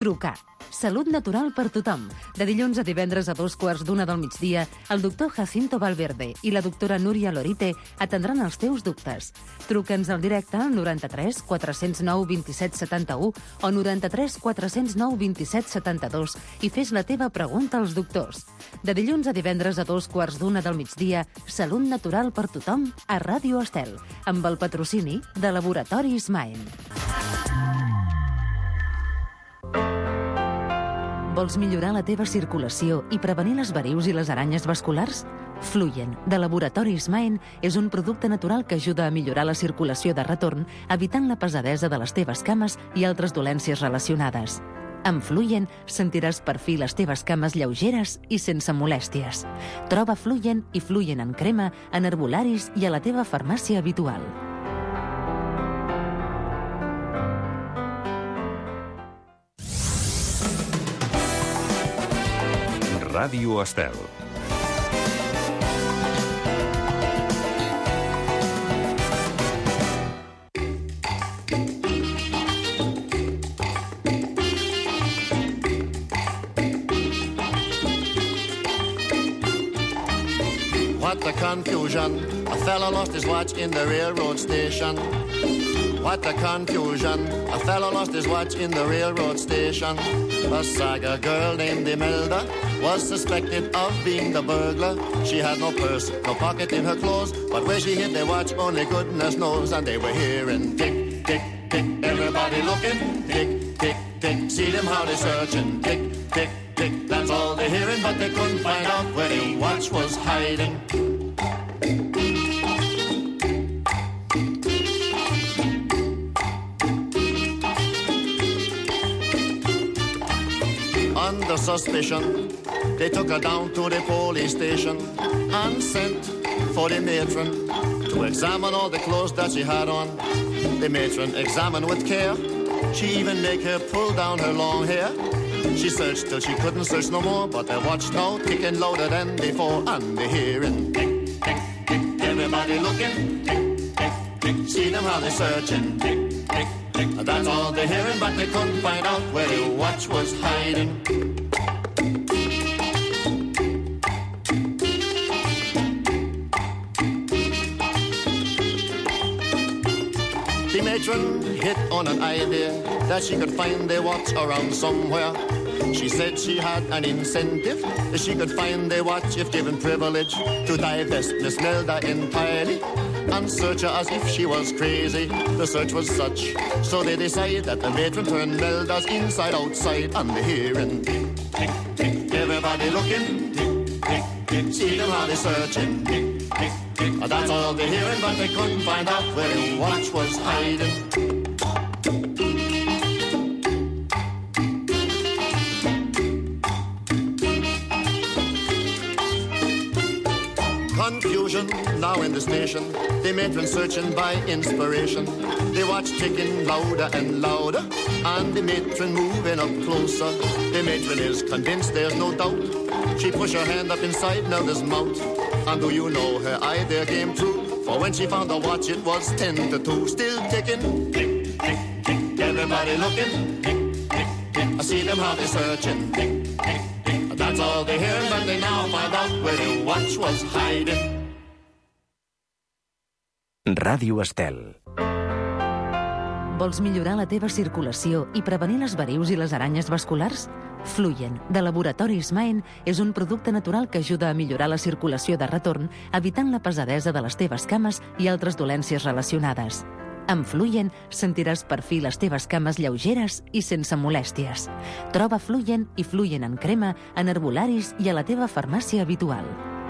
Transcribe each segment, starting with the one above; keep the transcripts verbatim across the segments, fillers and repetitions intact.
Trucar. Salut natural per tothom. De dilluns a divendres a dos quarts d'una del migdia, el doctor Jacinto Valverde i la doctora Núria Lorite atendran els teus dubtes. Truca'ns al directe al noranta-tres quatre zero nou vint set setanta-u o noranta-tres quatre zero nou vint set setanta-dos i fes la teva pregunta als doctors. De dilluns a divendres a dos quarts d'una del migdia, Salut natural per tothom a Ràdio Estel, amb el patrocini de Laboratoris Maen. Vols millorar la teva circulació i prevenir les varius i les aranyes vasculars? Fluyen, de Laboratoris Maen, és un producte natural que ajuda a millorar la circulació de retorn, evitant la pesadesa de les teves cames i altres dolències relacionades. Amb Fluyen sentiràs per fi les teves cames lleugeres i sense molèsties. Troba Fluyen i Fluyen en crema en herbolaris i a la teva farmàcia habitual. Ràdio Estel. What a confusion, a fella lost his watch in the railroad station. What a confusion, a fella lost his watch in the railroad station. A saga girl named Imelda was suspected of being the burglar. She had no purse, no pocket in her clothes, but where she hid their watch only goodness knows. And they were hearing tick, tick, tick, everybody looking, tick, tick, tick, see them how they searching, tick, tick, tick, that's all they're hearing, but they couldn't find out where the watch was hiding. Under suspicion, they took her down to the police station and sent for the matron to examine all the clothes that she had on. The matron examined with care. She even made her pull down her long hair. She searched till she couldn't search no more, but the watch now ticking louder than before. And the hearing tick, tick, tick, everybody looking, tick, tick, tick, see them how they searching, tick, tick, tick. That's all they're hearing, but they couldn't find out where the watch was hiding. The matron hit on an idea that she could find their watch around somewhere. She said she had an incentive that she could find their watch if given privilege to divest Miss Melda entirely and search her as if she was crazy. The search was such, so they decided that the matron turned Melda's inside outside and the hearing tick, tick, tick, everybody looking, tick, tick, tick, see them how they searching, tick, tick, tick. That's all they're hearing, but they couldn't find out where the watch was hiding. Confusion now in the station. The matron searching by inspiration. The watch ticking louder and louder, and the matron moving up closer. The matron is convinced there's no doubt. She pushed her hand up inside Nelda's mouth, and do you know her idea came true? For when she found the watch, it was ten to two, still ticking. Tick, tick, tick, everybody looking. Tick, tick, tick, I see them how they're searching. Tick, tick, tick, that's all they hear, but they now find out where the watch was hiding. Ràdio Estel. Vols millorar la teva circulació i prevenir les varius i les aranyes vasculars? Fluyen, de Laboratoris Maen, és un producte natural que ajuda a millorar la circulació de retorn, evitant la pesadesa de les teves cames i altres dolències relacionades. Amb Fluyen sentiràs per fi les teves cames lleugeres i sense molèsties. Troba Fluyen i Fluyen en crema en herbolaris i a la teva farmàcia habitual.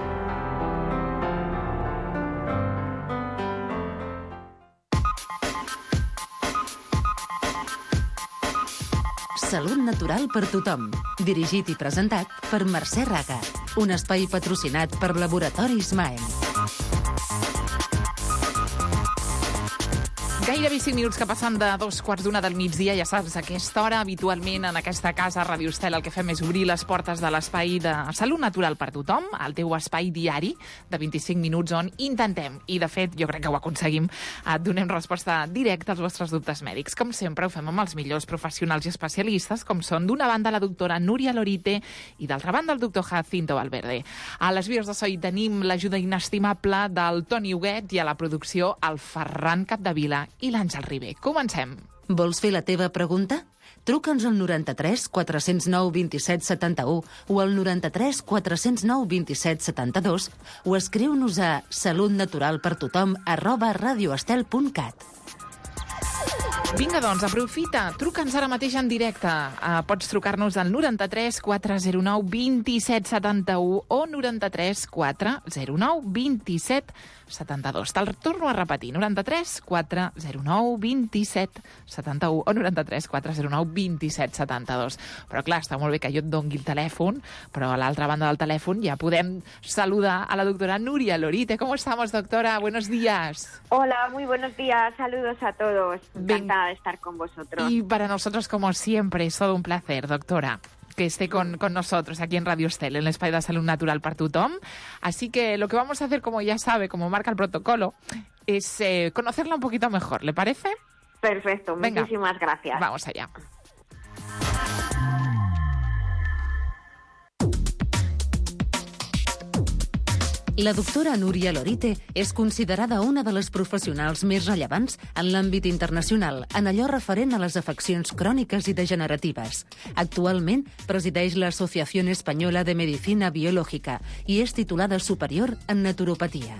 Salut natural per tothom. Dirigit i presentat per Mercè Raga. Un espai patrocinat per Laboratoris Maen. Gairebé cinc minuts que passen de dos quarts d'una del migdia, ja saps, a aquesta hora, habitualment en aquesta casa, Ràdio Estel, el que fem és obrir les portes de l'espai de Salut Natural per tothom, el teu espai diari de vint-i-cinc minuts on intentem, i de fet jo crec que ho aconseguim, et donem resposta directa als vostres dubtes mèdics. Com sempre ho fem amb els millors professionals i especialistes, com són d'una banda la doctora Núria Lorite i d'altra banda el doctor Jacinto Valverde. A les vies de so hi tenim l'ajuda inestimable del Toni Huguet i a la producció el Ferran Capdevila i l'Àngel Ribé. Comencem. Vols fer la teva pregunta? Truca'ns al noranta-tres quatre zero nou dos set set u o al noranta-tres quatre zero nou dos set set dos o escriu-nos a salutnaturalpertothom arroba radioestel punt cat. Vinga, doncs, aprofita. Truca'ns ara mateix en directe. Uh, pots trucar-nos al noranta-tres quatre zero nou dos set set u o noranta-tres quatre zero nou dos set setanta dos. Te'l torno a repetir. noranta-tres quatre zero nou dos set setanta u o noranta-tres quatre zero nou dos set setanta dos. Però clar, està molt bé que jo et doni el telèfon, però a l'altra banda del telèfon ja podem saludar a la doctora Núria Lorite. ¿Cómo estamos, doctora? Buenos días. Hola, muy buenos días. Saludos a todos. Encantada de estar con vosotros. Y para nosotros, como siempre, es todo un placer, doctora, que esté con, con nosotros aquí en Radio Estel, en el Espai de Salud Natural per tothom. Así que lo que vamos a hacer, como ya sabe, como marca el protocolo, es eh, conocerla un poquito mejor. ¿Le parece? Perfecto, Venga, muchísimas gracias. Vamos allá. La doctora Núria Lorite és considerada una de les professionals més rellevants en l'àmbit internacional en allò referent a les afeccions cròniques i degeneratives. Actualment presideix l'Associació Espanyola de Medicina Biològica i és titulada superior en naturopatia.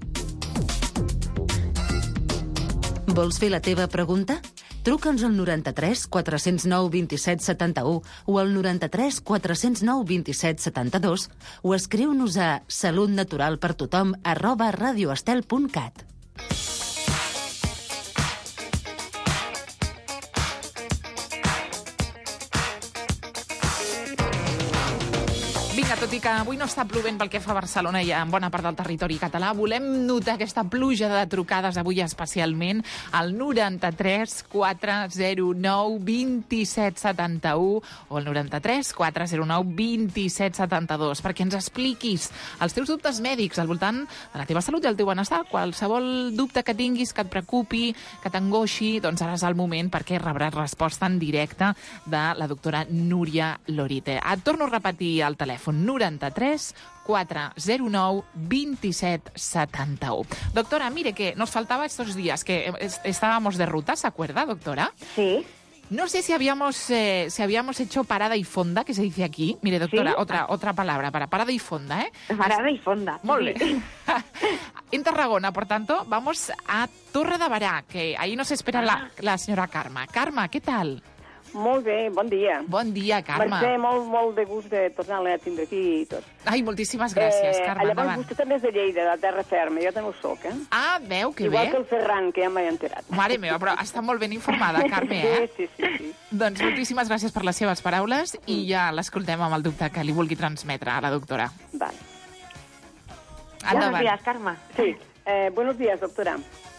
Vols fer la teva pregunta? Truca'ns al noranta-tres quatre zero nou dos set setanta u o al noranta-tres quatre zero nou dos set setanta dos o escriu-nos a salutnaturalpertothom arroba radioestel punt cat. Vinga, tot i que avui no està plovent pel que fa a Barcelona i en bona part del territori català, volem notar aquesta pluja de trucades avui especialment al noranta-tres quatre zero nou dos set setanta u o al noranta-tres quatre zero nou dos set setanta dos perquè ens expliquis els teus dubtes mèdics al voltant de la teva salut i el teu benestar. Qualsevol dubte que tinguis, que et preocupi, que t'angoixi, doncs ara és el moment perquè rebràs resposta en directe de la doctora Núria Lorite. Et torno a repetir el telèfon. noranta-tres quatre zero nou dos set setanta u. Doctora, mire que nos faltaba estos días que estábamos de ruta, ¿se acuerda, doctora? Sí. No sé si habíamos eh, si habíamos hecho parada y fonda, que se dice aquí. Mire, doctora, ¿Sí? otra otra palabra para parada y fonda, ¿eh? Parada y fonda. Molt bé. Sí. En Tarragona, por tanto, vamos a Torre de Barà, que ahí nos espera Ah. la, la señora Carme. Carme, ¿qué tal? Molt bé, bon dia. Bon dia, Carme. Mercè, molt, molt de gust de tornar-la a tindre aquí i tot. Ai, moltíssimes gràcies, eh, Carme, llavors, endavant. vostè també és de Lleida, de la terra ferma, jo també ho soc, eh? Ah, veu, que Igual bé. que el Ferran, que ja m'he enterat. Mare meva, però està molt ben informada, Carme, eh? Sí, sí, sí. sí. Doncs moltíssimes gràcies per les seves paraules i ja l'escoltem amb el dubte que li vulgui transmetre a la doctora. Vale. Buenos días, Karma. Sí, eh, buenos días, doctora.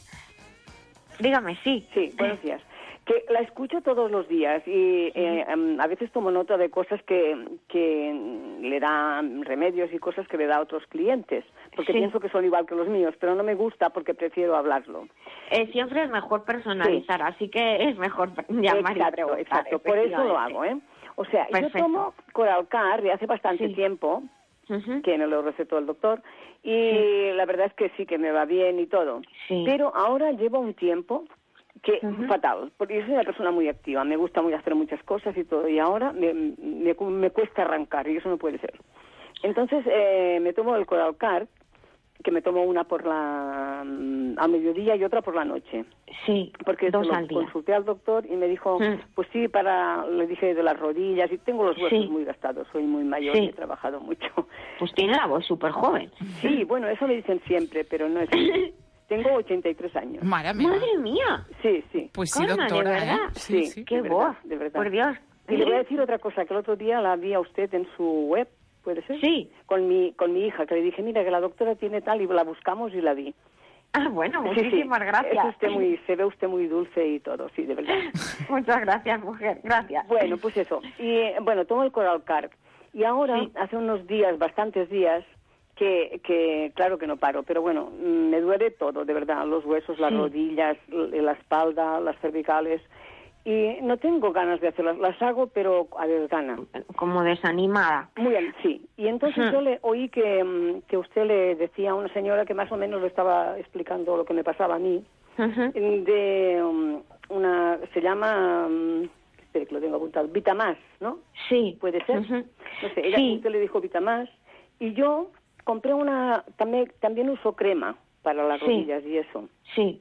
Dígame, sí. Sí, buenos días. Que la escucho todos los días y eh, a veces tomo nota de cosas que, que le da remedios y cosas que le da a otros clientes, porque Sí. pienso que son igual que los míos, pero no me gusta porque prefiero hablarlo. Eh, siempre es mejor personalizar, así que es mejor llamar y Exacto, preguntar. exacto, por eso lo hago, ¿eh? O sea, Perfecto. yo tomo Coralcar de hace bastante Sí. tiempo, Ujú. que me lo recetó el doctor, y la verdad es que sí que me va bien y todo. Sí. Pero ahora llevo un tiempo que Ujú. fatal, porque yo soy una persona muy activa, me gusta muy hacer muchas cosas y todo, y ahora me, me, me cuesta arrancar, y eso no puede ser. Entonces eh, me tomo el Coralcar, que me tomo una por la mm, al mediodía y otra por la noche. Sí, Porque dos se lo al día. consulté al doctor y me dijo, Mm. pues sí, para, le dije de las rodillas, y tengo los huesos Sí. muy gastados, soy muy mayor Sí. y he trabajado mucho. Pues tiene la voz súper joven. Sí, bueno, eso me dicen siempre, pero no es así. Tengo ochenta y tres años. Mare meva. Madre mía, Sí, sí. Pues sí, Carme, doctora, ¿de verdad? ¿eh? Sí, Sí. sí. qué de verdad, voz. de verdad. Por Dios. Y le voy a decir otra cosa, que el otro día la vi a usted en su web, ¿puede ser? Sí. Con mi, con mi hija, que le dije, mira, que la doctora tiene tal, y la buscamos y la vi. Ah, bueno, muchísimas sí, sí. gracias. Es usted muy, se ve usted muy dulce y todo, sí, de verdad. Muchas gracias, mujer, gracias. Bueno, pues eso. Y bueno, tomo el Coralcart. Y ahora, sí. hace unos días, bastantes días, que, que claro que no paro, pero bueno, me duele todo, de verdad, los huesos, las sí. rodillas, la espalda, las cervicales. Y no tengo ganas de hacerlas, las hago, pero a desgana. Como desanimada. Muy bien, sí. Y entonces uh-huh. yo le oí que, que usted le decía a una señora que más o menos le estaba explicando lo que me pasaba a mí, uh-huh. de um, una, se llama, um, espere que lo tengo apuntado, Vitamás, ¿no? Sí. ¿Puede ser? Uh-huh. No sé, ella, sí. usted le dijo Vitamás, y yo compré una, también, también uso crema para las sí. rodillas y eso. Sí.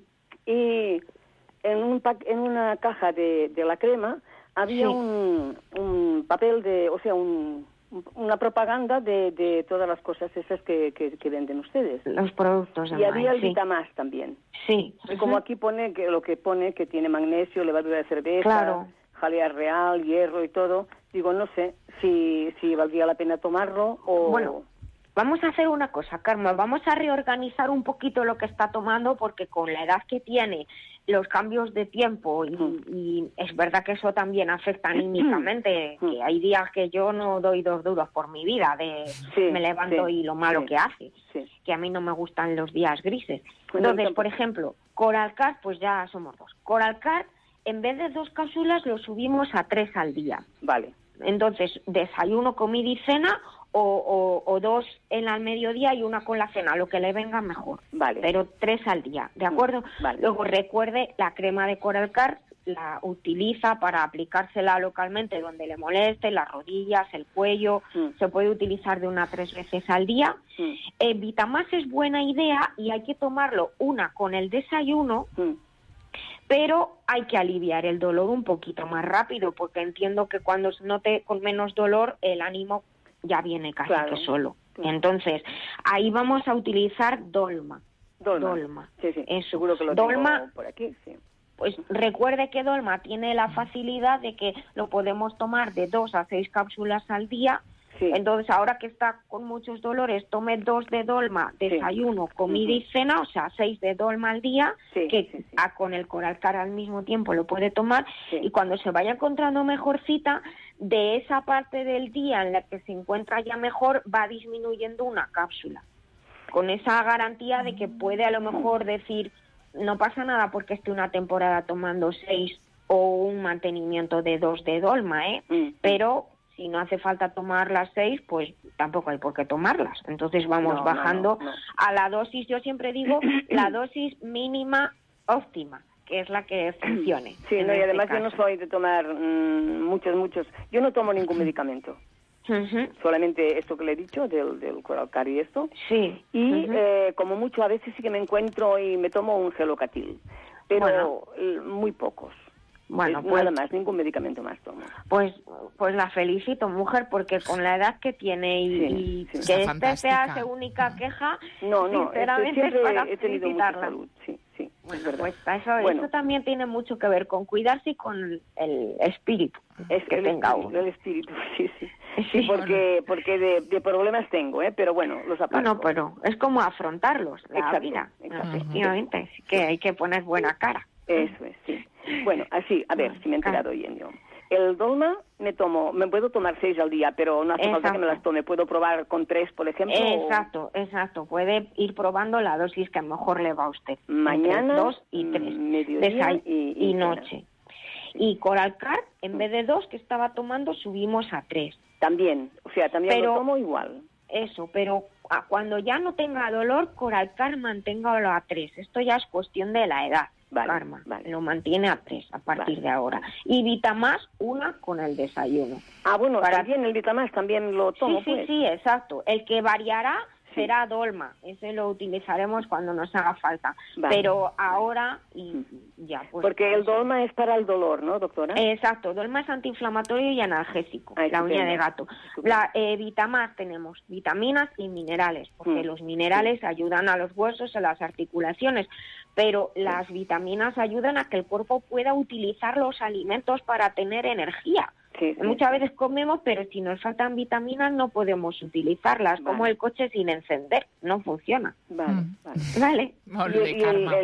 Y en un pa- en una caja de, de la crema había sí. un, un papel de, o sea, un, una propaganda de, de todas las cosas esas que, que, que venden ustedes. Los productos. Y había el sí. Vitamás también. Sí. Y como aquí pone que lo que pone que tiene magnesio, levadura de cerveza, claro. jalea real, hierro y todo, digo, no sé si, si valdría la pena tomarlo o... Bueno. Vamos a hacer una cosa, Carmen, vamos a reorganizar un poquito lo que está tomando porque con la edad que tiene, los cambios de tiempo y, mm. y es verdad que eso también afecta anímicamente, mm. que hay días que yo no doy dos duros por mi vida, de sí, me levanto sí, y lo malo sí, que hace, sí. que a mí no me gustan los días grises. Entonces, por ejemplo, Coralcart, pues ya somos dos. Coralcart, en vez de dos cápsulas, lo subimos a tres al día. Vale. Entonces, desayuno, comida y cena... O, o, o dos en al mediodía y una con la cena, lo que le venga mejor. Vale. Pero tres al día, ¿de acuerdo? Vale. Luego recuerde, la crema de Coralcart la utiliza para aplicársela localmente donde le moleste, las rodillas, el cuello, mm. se puede utilizar de una a tres veces al día. Mm. Eh, Vitamás es buena idea y hay que tomarlo una con el desayuno, mm. pero hay que aliviar el dolor un poquito más rápido, porque entiendo que cuando se note con menos dolor, el ánimo ya viene casi claro, que solo. Claro. Entonces, ahí vamos a utilizar Dolma. Dolma. Dolma. Sí, sí, Eso. seguro que lo Dolma, tengo por aquí, sí. Pues recuerde que Dolma tiene la facilidad de que lo podemos tomar de dos a seis cápsulas al día. Sí. Entonces, ahora que está con muchos dolores, tome dos de Dolma, desayuno, sí. comida uh-huh. y cena, o sea, seis de Dolma al día, sí, que sí, sí. A, con el Coralcart al mismo tiempo lo puede tomar, sí. y cuando se vaya encontrando mejorcita, de esa parte del día en la que se encuentra ya mejor, va disminuyendo una cápsula. Con esa garantía de que puede a lo mejor decir, no pasa nada porque esté una temporada tomando seis o un mantenimiento de dos de Dolma, ¿eh? Mm. Pero... si no hace falta tomar las seis, pues tampoco hay por qué tomarlas. Entonces vamos no, bajando no, no, no. a la dosis, yo siempre digo, la dosis mínima óptima, que es la que funcione. Sí, no, y este además caso. yo no soy de tomar mmm, muchos, muchos... Yo no tomo ningún medicamento. Uh-huh. Solamente esto que le he dicho, del, del Coralcart y esto. Sí. Y uh-huh. eh, como mucho, a veces sí que me encuentro y me tomo un Gelocatil, pero bueno. muy pocos. Bueno, eh, pues, nada más, ningún medicamento más tomo. Pues pues la felicito, mujer, porque con la edad que tiene y, sí, y sí, que esta sea su única queja, no, no, sinceramente este, siempre es para he tenido mucha salud, sí, sí. Bueno, pues eso, bueno. eso también tiene mucho que ver con cuidarse y con el espíritu es que el tenga espíritu, uno. El espíritu, sí, sí. Sí, sí porque porque de, de problemas tengo, ¿eh? Pero bueno, los aparto. Bueno, pero es como afrontarlos, la exacto, vida, exacto. efectivamente, así que hay que poner buena cara. Eso es, sí. Bueno, así, a ver, si me he enterado bien yo. El Dolma me tomo, me puedo tomar seis al día, pero no hace exacto. falta que me las tome. ¿Puedo probar con tres, por ejemplo? Exacto, o... exacto. Puede ir probando la dosis que mejor le va a usted. Mañana, dos y tres. Mediodía Desay- y, y, y noche. Sí. Y Coralcart, en vez de dos que estaba tomando, subimos a tres. También, o sea, también pero, lo tomo igual. Eso, pero cuando ya no tenga dolor, Coralcart manténgalo a tres. Esto ya es cuestión de la edad. Vale, Karma, vale. Lo mantiene a tres a partir vale. de ahora. Y Vitamás, una con el desayuno. Ah, bueno, Para... también el Vitamás también lo tomo, Sí, sí, pues. sí, exacto. El que variará sí. será Dolma. Ese lo utilizaremos cuando nos haga falta. Vale. Pero ahora, y ya, pues... Porque el Dolma es para el dolor, ¿no, doctora? Exacto. Dolma es antiinflamatorio y analgésico, Ay, la uña de gato. La eh, Vitamás tenemos vitaminas y minerales, porque mm. los minerales sí. ayudan a los huesos, a las articulaciones, pero las vitaminas ayudan a que el cuerpo pueda utilizar los alimentos para tener energía. Sí, sí, Muchas sí. veces comemos, pero si nos faltan vitaminas no podemos utilizarlas, Vale. como el coche sin encender, no funciona. Vale, Mm. vale. ¿Vale? Molt Y, bé, y el, Carme.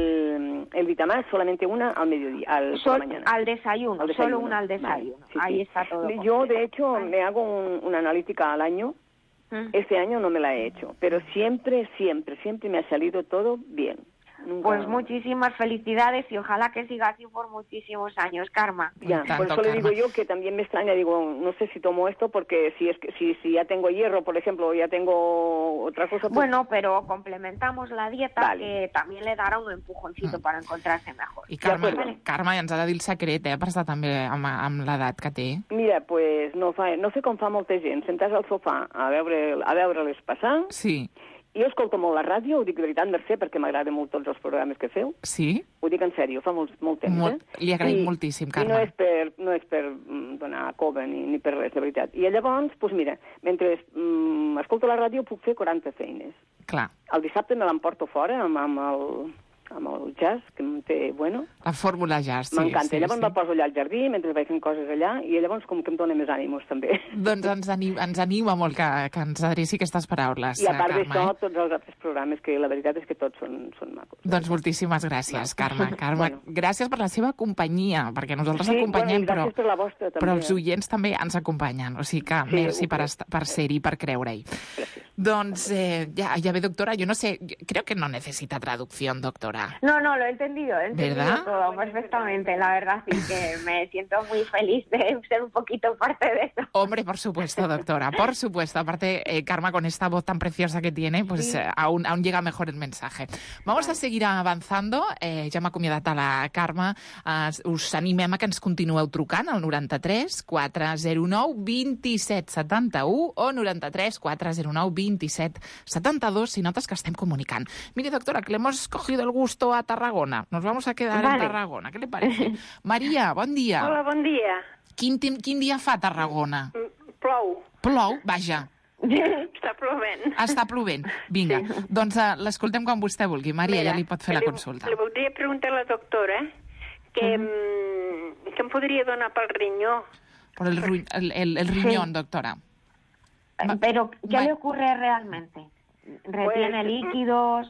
el, el Vitamás solamente una al mediodía, al, por Sol- la mañana. al desayuno, Al desayuno. solo una al Vale, desayuno. sí, Ahí sí. está todo. Yo, completo. de hecho, Vale. me hago un- una analítica al año. Mm. Este año no me la he hecho, pero siempre, siempre, siempre me ha salido todo bien. Nunca... Pues muchísimas felicidades y ojalá que siga así por muchísimos años, Karma. Ya, Tanto, por eso le digo Carme. yo que también me extraña, digo, no sé si tomo esto porque si es que si, si ya tengo hierro, por ejemplo, o ya tengo otra cosa. Pues... Bueno, pero complementamos la dieta, Vale. que también le dará un empujoncito Mm. para encontrarse mejor. I Carme, acuerdo. Carme, ens ha de dir el secret, eh, per estar també amb, amb l'edat que té. Mira, pues no, fa, no sé com fa molta gent, sentar al sofà a veure a veure-les passar. Sí, Jo escolto molt la ràdio, ho dic de veritat, Mercè, perquè m'agraden molt tots els programes que feu. sí? Ho dic en sèrio, fa molt, molt temps, Molt- eh? li agraïm I- moltíssim, I Carme. no és per, no és per mm, donar cova ni, ni per res, de veritat. I llavors, doncs mira, mentre mm, escolto la ràdio puc fer quaranta feines. Clar, El dissabte me l'emporto fora amb, amb, el, amb el jazz, que em té bueno. la fórmula jazz, sí. M'encanta. sí, llavors sí. me'l poso allà al jardí, mentre vaig fent coses allà, i llavors com que em dona més ànimos, també. Doncs ens anima, ens anima molt que, que ens adreci aquestes paraules, I a part Carme. d'això, Eh? tots els altres programes, que la veritat és que tots són, són macos. Doncs moltíssimes gràcies, Carme. Carme, Bueno. gràcies per la seva companyia, perquè nosaltres Sí, acompanyem, bueno, i però, gràcies per la vostra, també. però els oients també ens acompanyen. O sigui que Sí, merci ho per, crec. est- per ser-hi, per creure-hi. Gràcies. Doncs eh, ya, ya ve, doctora, yo no sé, creo que no necesita traducción, doctora. No, no, lo he entendido, he entendido ¿Verdad? todo perfectamente, la verdad, sí que me siento muy feliz de ser un poquito parte de eso. Hombre, por supuesto, doctora, por supuesto. Aparte, eh, Karma, con esta voz tan preciosa que tiene, pues Sí. eh, aún, aún llega mejor el mensaje. Vamos a seguir avanzando. Eh, ja m'ha acomiadat a la Carme. Eh, us animem a que ens continueu trucant al noranta-tres quatre zero nou vint set setanta-u o noranta-tres quatre zero nou vint set setanta-dos si notes que estem comunicant. Mire, doctora, que le hemos cogido el gusto a Tarragona. Nos vamos a quedar Vale. en Tarragona. ¿Qué le parece? Maria, bon dia. Hola, bon dia. Quin, tim- quin dia fa a Tarragona? Mm, Plou. Plou? Vaja. Està plovent. Està plovent. Vinga, doncs uh, l'escoltem quan vostè vulgui. Maria, Mira, ja li pot fer la li- consulta. Li voldria preguntar a la doctora que, mm, que em podria donar pel rinyó. Por el, ru- el, el, el riñón, doctora. Ma- Pero, ¿qué Ma- le ocurre realmente? ¿Retiene Pues, líquidos?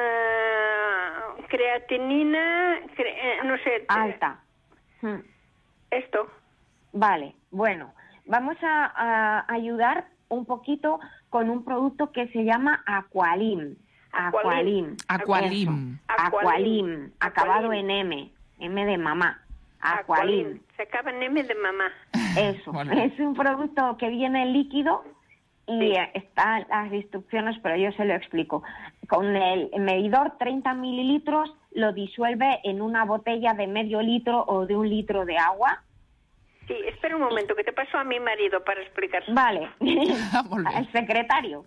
Ah, creatinina, cre- eh, no sé. Alta. Hmm. Esto. Vale, bueno, vamos a, a ayudar un poquito con un producto que se llama Aqualim. Aqualim. Aqualim. Aqualim. Eso. Aqualim, acabado Aqualim. en M, M de mamá. Aqualim. Se acaba en M de mamá. Eso, Molt bé. es un producto que viene líquido y Sí. eh, están las instrucciones, pero yo se lo explico. Con el medidor treinta mililitros lo disuelve en una botella de medio litro o de un litro de agua. Sí, espera un momento, que te paso a mi marido para explicar. Vale, Molt bé. al secretario.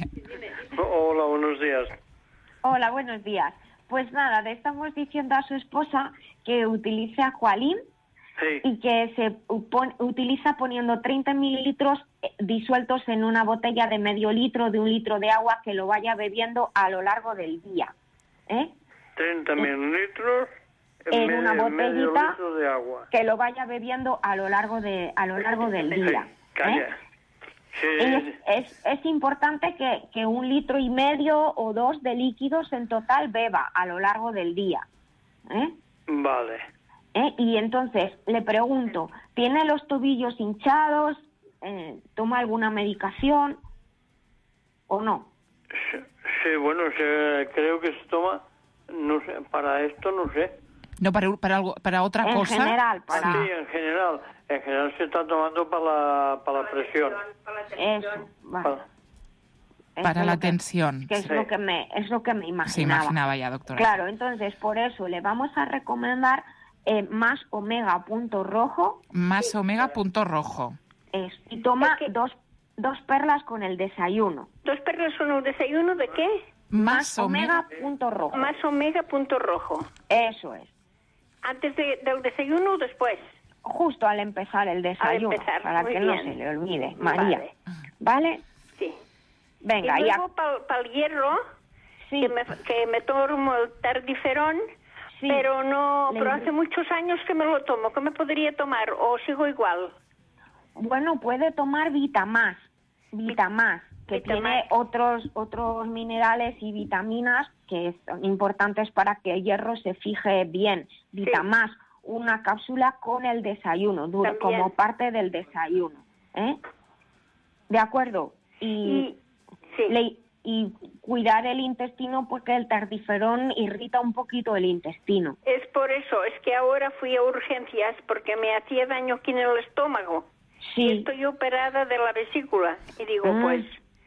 Hola, buenos días. Hola, buenos días. Pues nada, le estamos diciendo a su esposa que utilice Aqualim Sí, y que se pon- utiliza poniendo treinta mililitros eh, disueltos en una botella de medio litro, de un litro de agua, que lo vaya bebiendo a lo largo del día. ¿eh? treinta mililitros En medio- una medio botellita. litro de agua. Que lo vaya bebiendo a lo largo de a lo largo del día. Sí, calla. ¿eh? Sí, Y es, es, es importante que, que un litro y medio o dos de líquidos en total beba a lo largo del día. ¿eh? vale. ¿eh? Y entonces le pregunto, ¿tiene los tobillos hinchados? Eh, ¿Toma alguna medicación o no? Sí, sí, bueno, se- creo que se toma, no sé, para esto no sé. No, para, para, algo, para otra En cosa. general, Ah, para sí, en general. En general se está tomando para la, para la presión. eso. vale. Para- Eso Para es la lo que- tensión. Que es Sí. lo que me es lo que me Se imaginaba. imaginaba ya, doctora. Claro, entonces por eso le vamos a recomendar eh, más omega punto rojo Más omega punto rojo. es, y toma Es que- dos dos perlas con el desayuno. ¿Dos perlas son el desayuno de qué? Más omega omega. punto rojo. Más omega punto rojo. Eso es. ¿Antes de- del desayuno o después? Justo al empezar el desayuno, empezar, para muy que no bien. se le olvide, María. Vale. ¿Vale? Sí. Venga, y ya. luego para el hierro, Sí, que, me, que me tomo el tardiferón, sí. pero no, Le pero indi- hace muchos años que me lo tomo. ¿Qué me podría tomar? ¿O sigo igual? Bueno, puede tomar Vitamás, Vitamás, que Vitamás. tiene otros otros minerales y vitaminas que son importantes para que el hierro se fije bien. Vitamás, una cápsula con el desayuno, duro, como parte del desayuno. ¿eh? ¿De acuerdo? Y, y, sí. le, y cuidar el intestino porque el tardiferón irrita un poquito el intestino. Es por eso, es que ahora fui a urgencias porque me hacía daño aquí en el estómago. Sí. Y estoy operada de la vesícula. Y digo, Mm. pues,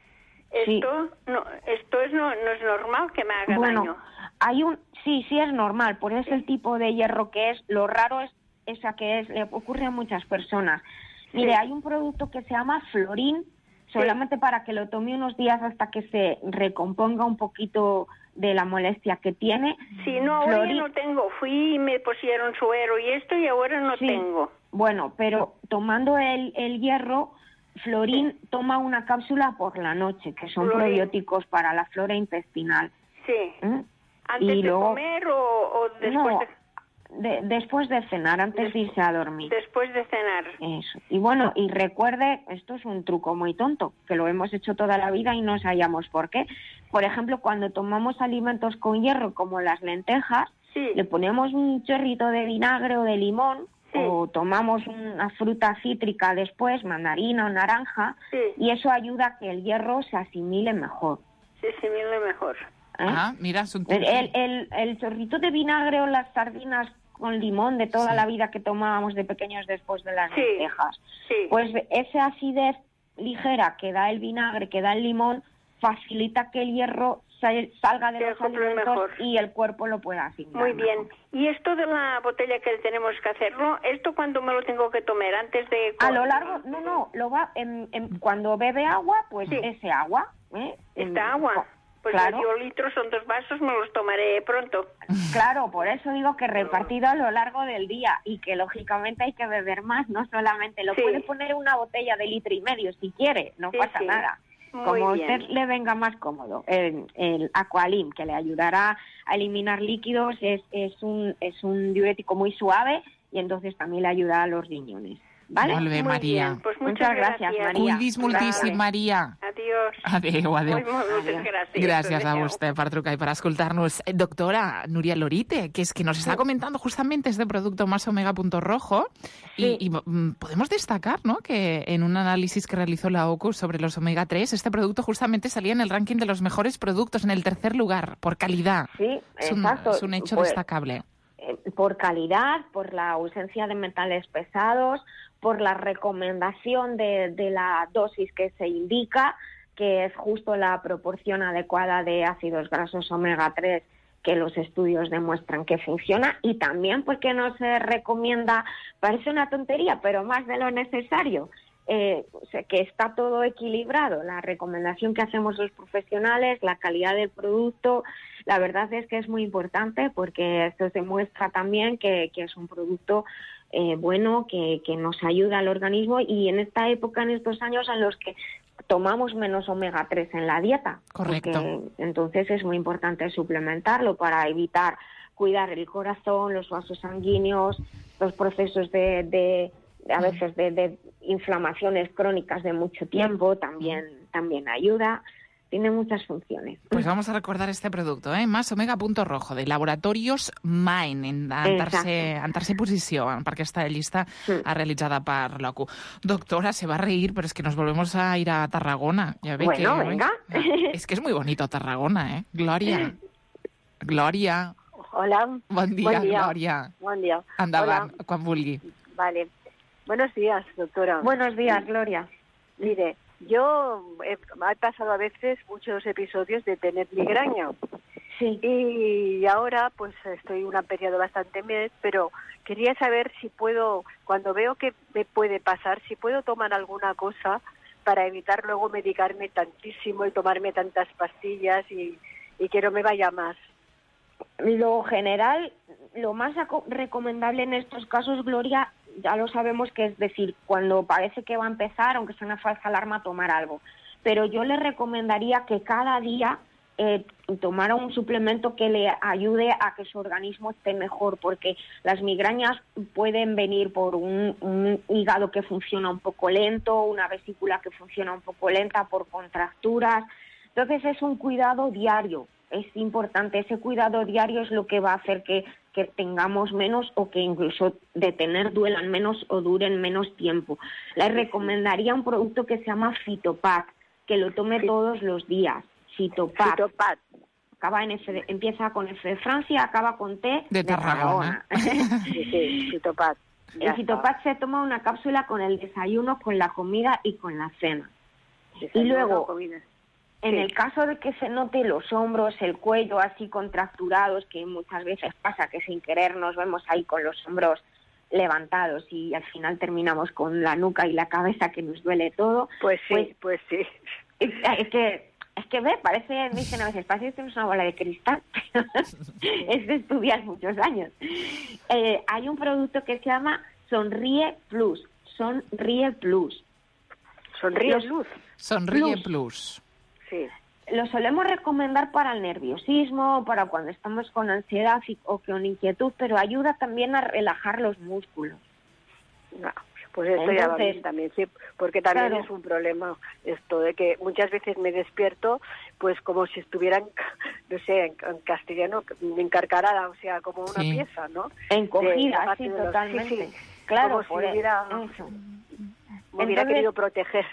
esto Sí. no esto es no, no es normal que me haga Bueno, daño. hay un, sí, sí es normal, por eso el tipo de hierro que es, lo raro es esa que es, le ocurre a muchas personas. Mire, Sí. hay un producto que se llama Florín, solamente para que lo tome unos días hasta que se recomponga un poquito de la molestia que tiene. Sí, no, ahora Florín- ya no tengo. Fui y me pusieron suero y esto y ahora no Sí. tengo. Bueno, pero tomando el, el hierro, Florín toma una cápsula por la noche, que son Florín. probióticos para la flora intestinal. Sí. ¿eh? ¿Antes Y de luego- comer o, o después No, de, de- después de cenar, antes de irse a dormir. después de cenar? Eso. Y bueno, y recuerde, esto es un truco muy tonto, que lo hemos hecho toda la vida y no sabíamos por qué. Por ejemplo, cuando tomamos alimentos con hierro, como las lentejas, Sí. le ponemos un chorrito de vinagre o de limón, Sí. o tomamos una fruta cítrica después, mandarina o naranja, Sí. y eso ayuda a que el hierro se asimile mejor. Se asimile mejor. ¿eh? Ah, mira, es un El, truco. el, el, el chorrito de vinagre o las sardinas con limón de toda Sí. la vida que tomábamos de pequeños después de las Sí. lentejas. Sí. Pues esa acidez ligera que da el vinagre, que da el limón, facilita que el hierro sal- salga de Se los acople alimentos mejor. y el cuerpo lo pueda asimilar. Muy mejor. bien. ¿Y esto de la botella que tenemos que hacerlo? ¿Esto cuándo me lo tengo que tomar? ¿Antes de...? A lo largo, no, no, lo va en, en- cuando bebe agua, pues Sí. ese agua. ¿eh? ¿Esta En- agua? Pues claro. medio litro son dos vasos, me los tomaré pronto. Claro, por eso digo que repartido a lo largo del día y que lógicamente hay que beber más, no solamente lo Sí. puede poner una botella de litro y medio si quiere, no Sí, pasa sí. nada. Muy Como a bien. usted le venga más cómodo, el, el Aqualim, que le ayudará a eliminar líquidos, es, es un es un diurético muy suave y entonces también le ayuda a los riñones, ¿vale? Molt bé, Muy Maria. bien, pues Muchas muchas, gracias, Maria. Cuidis moltíssim, Vale. Maria. Adiós. Adéu, adéu. Muy, muy, muchas gracias. Gracias a Adéu. usted por trucar y por escucharnos. Eh, Doctora Nuria Lorite, que es que nos está comentando justamente este producto Más Omega Punto Rojo y, Sí. y, mm, podemos destacar, ¿no?, que en un análisis que realizó la O C U sobre los omega tres, este producto justamente salía en el ranking de los mejores productos, en el tercer lugar, por calidad. Sí, Es un, exacto. es un hecho Pues, destacable. eh, por calidad, por la ausencia de metales pesados, por la recomendación de, de la dosis que se indica, que es justo la proporción adecuada de ácidos grasos omega tres que los estudios demuestran que funciona, y también porque no se recomienda, parece una tontería, pero más de lo necesario, eh, o sea, que está todo equilibrado. La recomendación que hacemos los profesionales, la calidad del producto, la verdad es que es muy importante porque esto demuestra también que, que es un producto eh, bueno, que, que nos ayuda al organismo, y en esta época, en estos años en los que tomamos menos omega tres en la dieta. Correcto. Porque, entonces es muy importante suplementarlo para evitar, cuidar el corazón, los vasos sanguíneos, los procesos de, de a veces de, de inflamaciones crónicas de mucho tiempo, también, también ayuda. Tiene muchas funciones. Pues vamos a recordar este producto, eh? Más Omega Punto Rojo, de Laboratoris Main, en Antarse, Antarse Posició, perquè esta llista Sí. realitzada per l'O C U. Doctora, se va a reír, pero es que nos volvemos a ir a Tarragona. Ya ve Bueno, que, venga. Ah, es que es muy bonito Tarragona, ¿eh? Gloria. Gloria. Hola. Bon dia, Bon dia. Glòria. Bon dia. Endavant, Hola. quan vulgui. Vale. Buenos días, doctora. Buenos días, Gloria. Mire, yo he, he pasado a veces muchos episodios de tener migraña. Sí. Y ahora pues estoy en un periodo bastante mes, pero quería saber si puedo, cuando veo que me puede pasar, si puedo tomar alguna cosa para evitar luego medicarme tantísimo y tomarme tantas pastillas y, y que no me vaya más. Lo general, lo más aco- recomendable en estos casos, Gloria, ya lo sabemos que es decir, cuando parece que va a empezar, aunque sea una falsa alarma, tomar algo. Pero yo le recomendaría que cada día eh, tomara un suplemento que le ayude a que su organismo esté mejor, porque las migrañas pueden venir por un, un hígado que funciona un poco lento, una vesícula que funciona un poco lenta, por contracturas. Entonces es un cuidado diario, es importante. Ese cuidado diario es lo que va a hacer que, que tengamos menos o que incluso de tener duelan menos o duren menos tiempo. Les recomendaría un producto que se llama Fitopat, que lo tome todos los días. Fitopat. Fitopat. Acaba en F de, empieza con F de Francia, acaba con T de, de Tarragona. Tarragona. Sí, sí, Fitopat. El Fitopat se toma una cápsula con el desayuno, con la comida y con la cena. Desayuno, y luego, comida. en Sí. el caso de que se note los hombros, el cuello así contracturados, que muchas veces pasa que sin querer nos vemos ahí con los hombros levantados y al final terminamos con la nuca y la cabeza que nos duele todo. Pues sí, pues, pues sí. Es, es que, es que ve, parece, me dicen a veces, parece que tienes una bola de cristal, pero es de estudiar muchos años. Eh, hay un producto que se llama Sonríe Plus, Sonríe Plus. Sonríe Los- Plus. Sonríe Plus. Plus. Sí. Lo solemos recomendar para el nerviosismo, para cuando estamos con ansiedad y- o con inquietud, pero ayuda también a relajar los músculos. No, pues esto ya va Entonces, bien también, sí, porque también claro. es un problema esto de que muchas veces me despierto pues como si estuviera, en, no sé, en, en castellano, encarcarada, o sea, como una Sí. pieza, ¿no? Encogida, De la parte sí, de los- totalmente. sí, sí, Claro, como si por hubiera, eso. me hubiera Entonces- querido proteger.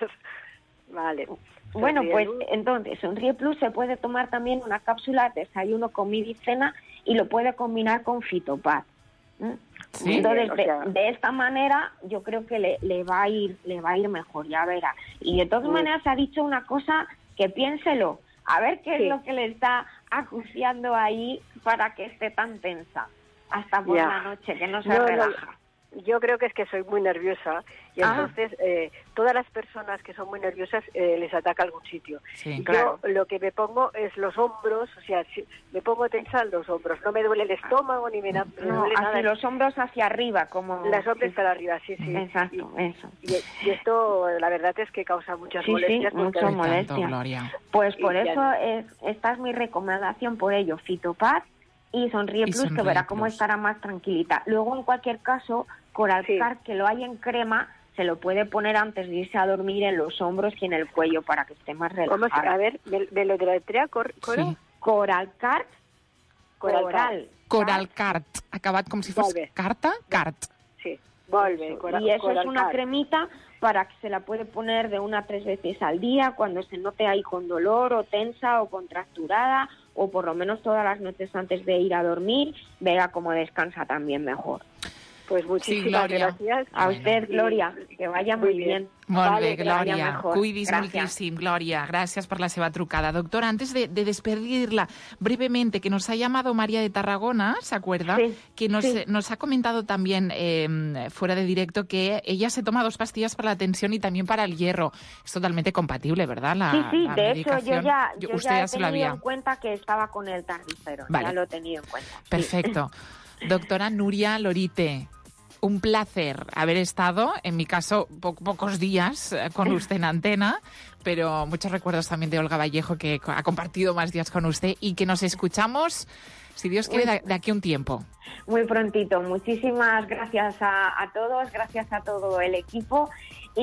Vale. Bueno, Sonríe pues Luz. entonces, Sonríe Plus se puede tomar también una cápsula de desayuno, comida y cena y lo puede combinar con Fitopat. ¿Mm? Sí. Entonces, Bien, o de, sea- de esta manera yo creo que le, le va a ir le va a ir mejor, ya verá. Y de todas Mm. maneras ha dicho una cosa que piénselo, a ver qué Sí. es lo que le está acuciando ahí para que esté tan tensa hasta por Ya. la noche, que no se No, no, relaja. Yo creo que es que soy muy nerviosa y Ah. entonces eh, todas las personas que son muy nerviosas eh, les ataca algún sitio. Sí. Yo Claro. lo que me pongo es los hombros, o sea, si- me pongo tensa en los hombros. No me duele el estómago ni me, na- me No, duele nada. así los hombros hacia arriba, como... Las hombres para arriba, sí, sí. Exacto, eso. Y, y esto, la verdad es que causa muchas Sí, sí, molestias. porque- mucho Tanto, molestia. Gloria. Pues por Y ya eso no. es, esta es mi recomendación por ello, Fitopat y Sonríe Y Plus, que Sonríe verá cómo Plus. estará más tranquilita. Luego, en cualquier caso, Coralcar, que lo hay en crema, se lo puede poner antes de irse a dormir en los hombros y en el cuello para que esté más ¿Cómo se- relajada. a ver, me, me lo deletrea, cor, coro? Sí. Coralcar, Coralcar. coral. Coral Cart. Acabat com si fos Molt bé. carta, cart. Sí, volve. Cora, Y eso es Coralcar. una cremita para que se la puede poner de una a tres veces al día cuando se note ahí con dolor o tensa o contracturada, o por lo menos todas las noches antes de ir a dormir, vea cómo descansa también mejor. Pues muchísimas Gloria. gracias. A Bueno. usted, Gloria, que vaya muy, Muy bien. bien. Molt Vale, bé, que vaya Glòria. mejor. Cuidis Gracias. moltíssim, Gloria. Gracias por la seva trucada. Doctora, antes de, de despedirla brevemente, que nos ha llamado María de Tarragona, ¿se acuerda? Sí, Que nos, sí. eh, nos ha comentado también eh, fuera de directo que ella se toma dos pastillas para la tensión y también para el hierro. Es totalmente compatible, ¿verdad? La, Sí, sí, la de hecho yo medicación. ya, Yo- yo usted ya ya he se lo tenido había. en cuenta que estaba con el tardiferón, Vale. ya lo he tenido en cuenta. sí. Perfecto. Doctora Nuria Lorite, un placer haber estado, en mi caso, po- pocos días eh, con usted en antena, pero muchos recuerdos también de Olga Vallejo, que co- ha compartido más días con usted y que nos escuchamos, si Dios quiere, de, de aquí a un tiempo. Muy prontito. Muchísimas gracias a, a todos, gracias a todo el equipo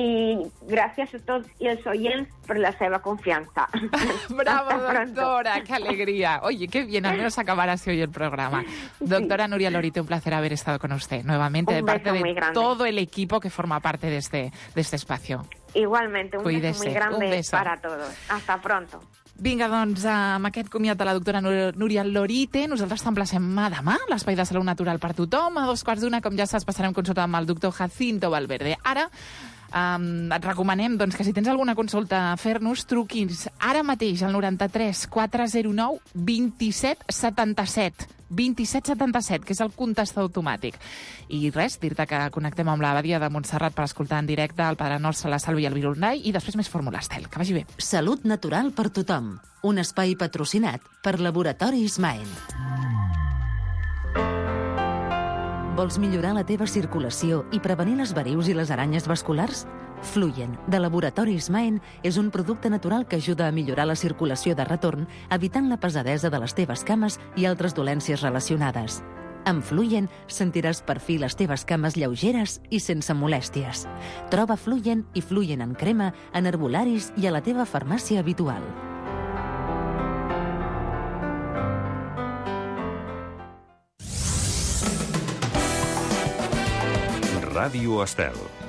y gracias a tots i els oients per la seva confianza. ¡Bravo, Hasta pronto. doctora! ¡Qué alegría! Oye, qué bien, al menos acabar así hoy el programa. Doctora Nuria Lorite, un placer haber estado con usted nuevamente, Un de parte beso muy de grande. todo el equipo que forma parte de este, de este espacio. Igualmente, un Cuídese, beso muy grande un beso. para todos. Hasta pronto. Vinga, doncs, amb aquest comiat de la doctora Núria Núria Lorite, nosaltres t'emplacem a demà, l'espai de salut natural per tothom. A dos quarts d'una, com ja saps, passarem consulta amb el doctor Jacinto Valverde. Ara, um, et recomanem doncs, que si tens alguna consulta a fer-nos, truquis ara mateix al noranta-tres quatre zero nou vint set setanta-set. vint set setanta-set, que és el contestador automàtic. I res, dir-te que connectem amb l'Abadia de Montserrat per escoltar en directe el Padre Nostre, la Salve i el Virundai, i després més Fórmula Estel. Que vagi bé. Salut natural per tothom. Un espai patrocinat per Laboratoris Maen. Vols millorar la teva circulació i prevenir les varius i les aranyes vasculars? Fluyen, de Laboratoris Maen, és un producte natural que ajuda a millorar la circulació de retorn, evitant la pesadesa de les teves cames i altres dolències relacionades. Amb Fluyen sentiràs per fi les teves cames lleugeres i sense molèsties. Troba Fluyen i Fluyen en crema en herbolaris i a la teva farmàcia habitual. Ràdio Estel.